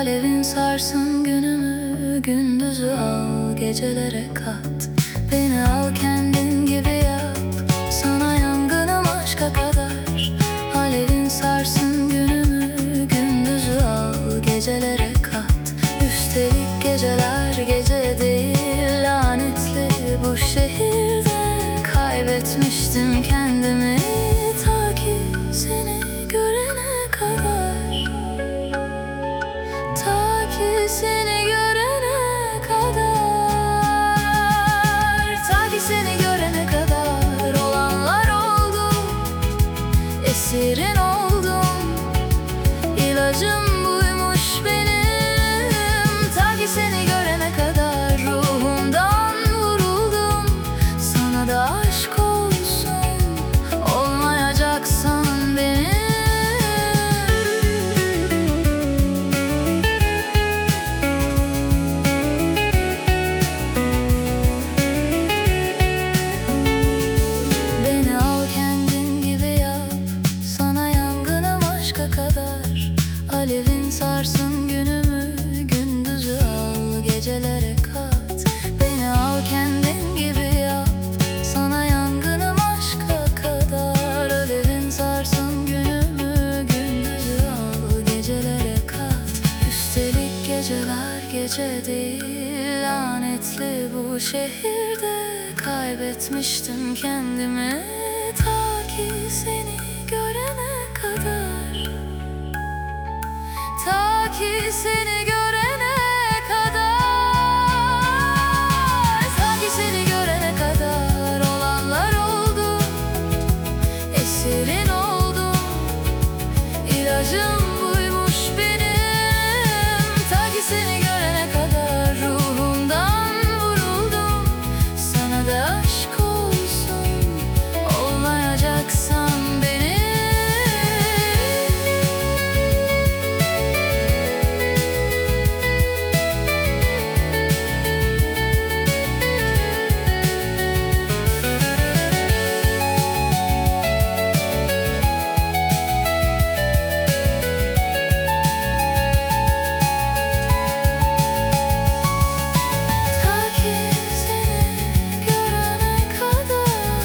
Alevin sarsın günümü, gündüzü al, gecelere kat. Beni al kendin gibi yap, sana yangınım aşka kadar. Alevin sarsın günümü, gündüzü al, gecelere kat. Üstelik geceler gece değil, lanetli bu şehirde. Kaybetmiştim kendimi ta ki seni görene kadar. Ta ki seni görene kadar. Ta ki seni görene kadar olanlar oldu. Esirin oldum, ilacım buymuş benim. Ta ki seni görene kadar ruhumdan vuruldum. Sana da aşk olsun, olmayacaksan benim. Beni al kendin gibi yap, sana yangınım aşka kadar. Alevin sarsın günümü, gündüzü al, gecelere kat. Beni al kendin gibi yap, sana yangınım aşka kadar. Alevin sarsın günümü, gündüzü al, gecelere kat. Üstelik geceler gece değil, lanetli bu şehirde. Kaybetmiştim kendimi ta ki seni görene kadar. Ta ki seni görene kadar. Ta ki seni görene kadar olanlar oldu. Esirin oldum, ilacım buymuş benim. Ta ki seni görene kadar ruhumdan vuruldum. Sana da aşk olsun, olmayacaksan benim. Ta ki seni görene kadar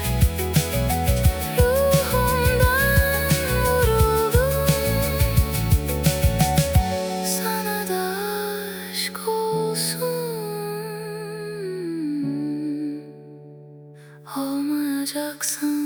ruhumdan vuruldum. Sana da aşk olsun, olmayacaksan